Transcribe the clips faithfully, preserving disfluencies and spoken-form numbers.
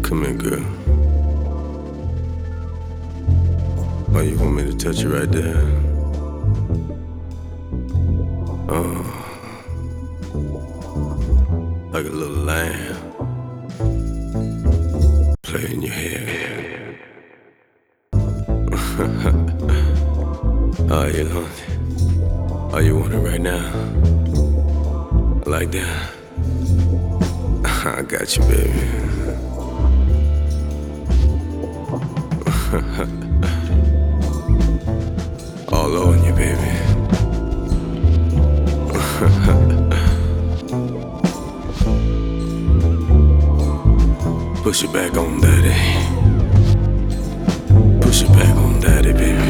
Come here, girl. Oh, you want me to touch you right there? Oh, like a little lamb play in your hair. Oh, you want it? Oh, you want it right now? Like that? I got you, baby. All on you, baby. Push it back on daddy. Push it back on daddy, baby.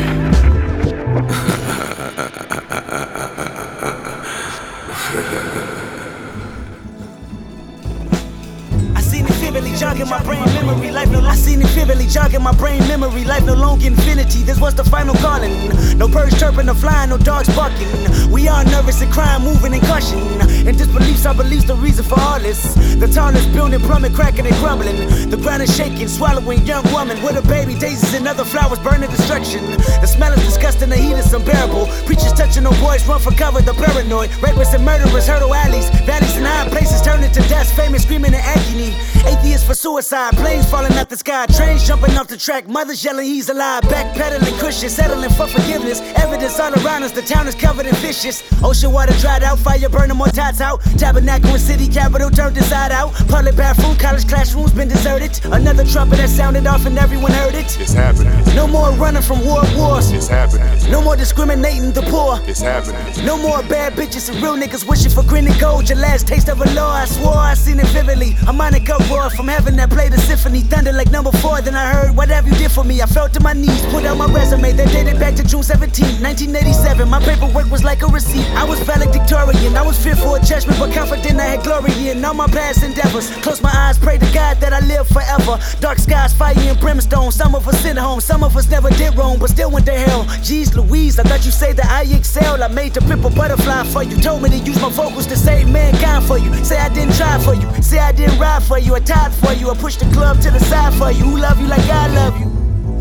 I seen it vividly jogging my brain memory. Life no I seen it vividly jogging my brain memory. Life no longer infinity. This was the final calling. No birds chirping or flying, no dogs barking. We are nervous and crying, moving and caution. And disbeliefs, our beliefs, the reason for all this. The tallest building, plumbing, cracking and crumbling. The ground is shaking, swallowing young woman with a baby. Daisies and other flowers burning destruction. The smell is disgusting, the heat is unbearable. Preachers touching no boys, run for cover, the paranoid. Rapists and murderers, hurdle alleys. Valleys and high places turning to dust. Famous screaming in agony. Atheists for suicide, planes falling out the sky. Trains jumping off the track, mothers yelling he's alive. Backpedaling Christians, settling for forgiveness. Evidence all around us, the town is covered in fishes. Ocean water dried out, fire burning more tots out. Tabernacle and city capital turned inside out. Public bathroom, college classrooms been deserted. Another trumpet that sounded off and everyone heard it. It's happening. No more running from war wars. It's happening. No more discriminating the poor. It's happening. No more bad bitches and real niggas wishing for green and gold. Your last taste of a law, I swore I seen it vividly. A Monica roar from heaven that played a symphony. Thunder like number four, then I heard whatever you did for me. I fell to my knees, put out my resume that dated back to June seventeenth, nineteen eighty-seven. My paperwork was like a receipt. I was valedictorian, I was fearful of judgment, but confident I had glory in all my past endeavors. Close my eyes, pray to God that I live forever. Dark skies, fire and brimstone. Some of us sent home, some of us never did wrong, but still went to hell. Jeez Louise, I thought you say that I excel. I made the pimple butterfly for you. Told me to use my vocals to save mankind for you. Say I didn't try for you, say I didn't ride for you. I tied for you, I pushed the club to the side for you. Who love you like I love you?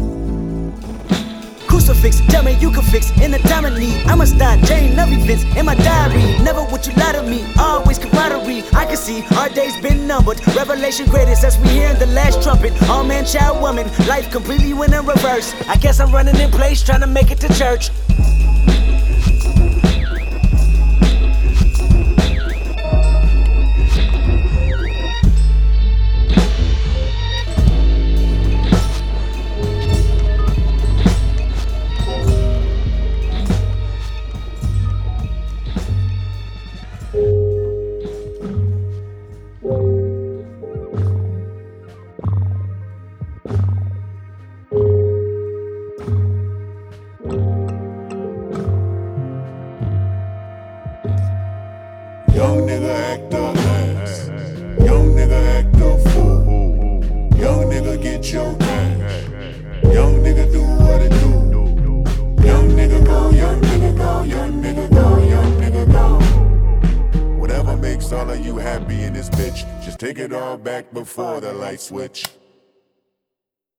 Crucifix, tell me you can fix in a time of need. I must die, chain of events in my diary. Never would you lie to me, always camaraderie. I can see our days been numbered. Revelation greatest as we hear the last trumpet. All man, child, woman, life completely went in reverse. I guess I'm running in place, trying to make it to church. Young nigga act a ass. Young nigga act a fool. Young nigga get your cash. Young nigga do what it do. Young nigga go, young nigga go, young nigga go, young nigga go. Whatever makes all of you happy in this bitch, just take it all back before the light switch.